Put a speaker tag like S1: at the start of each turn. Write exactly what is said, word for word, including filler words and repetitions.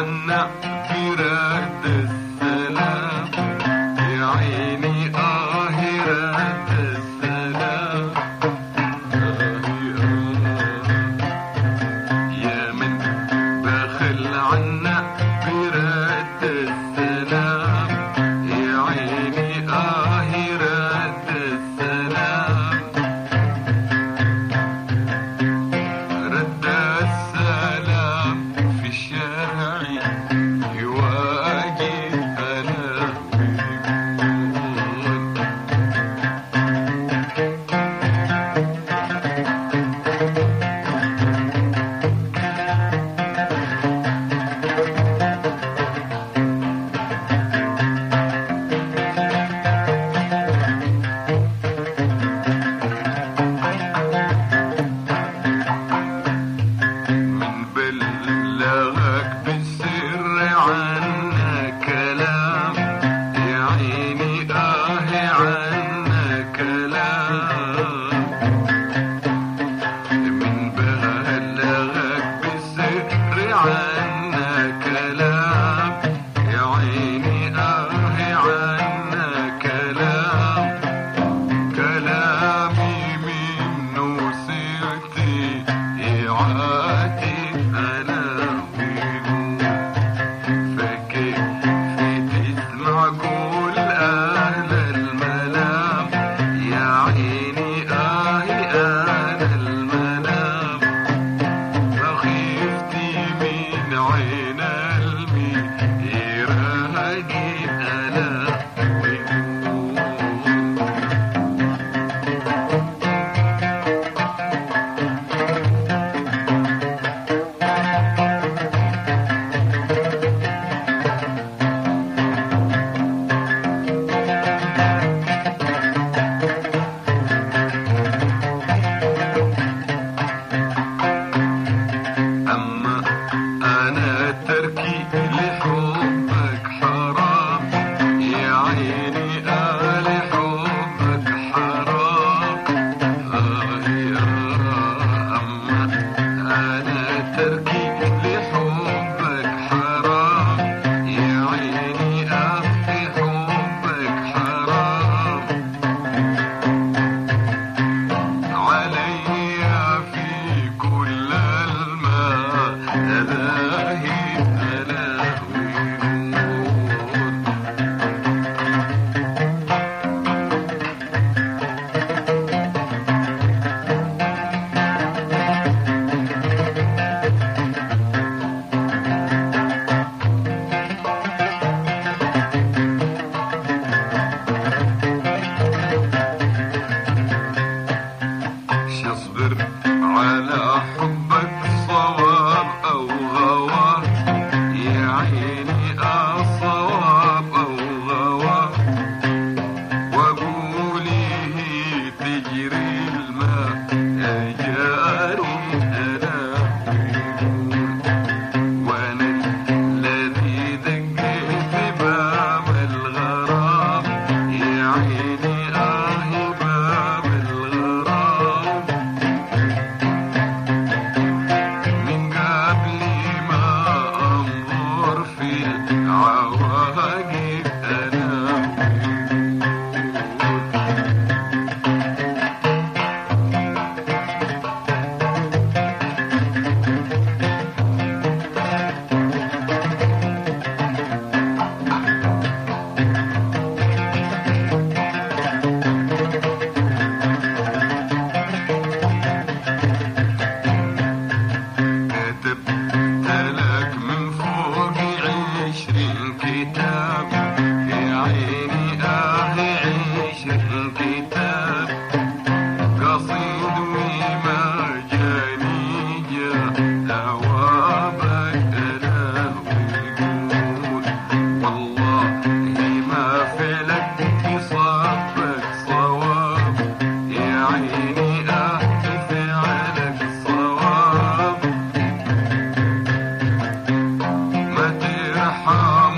S1: عنا برد السلام يا عيني آه رد السلام يا من بخل عنا برد السلام يا عيني آه رد السلام رد السلام في الشارع يواجه أنا بلغك بالسر عنا كلام يا عيني آه عنا كلام من بلغك بالسر عنا كلام يا عيني آه عنا كلام كلامي منه سيرتي إعادي معقول أهل المنام يا عيني آه أهل المنام فخفتي من عين المير هاجي ألا تركي لحبك حرام يا عيني آه لحبك حرام آه يا أما أنا تركي لحبك حرام يا عيني آه لحبك حرام علي في كل الماء ذاهي اصبر على حبك صواب أو غواب يا عيني آه صواب أو غواب وقولي تجري الماء يا جاري أنا وأنا الذي دقيت باب الغرام يا عيني آه باب الغرام عواقب أنا كتبتلك من فوق عشرين كتاب يا عيني آه عشرين كتاب قصيد وما جاني جا ثوابك أنا ويقول والله ما فعلك صابك صواب يا عيني آه فعلك صواب ما ترحم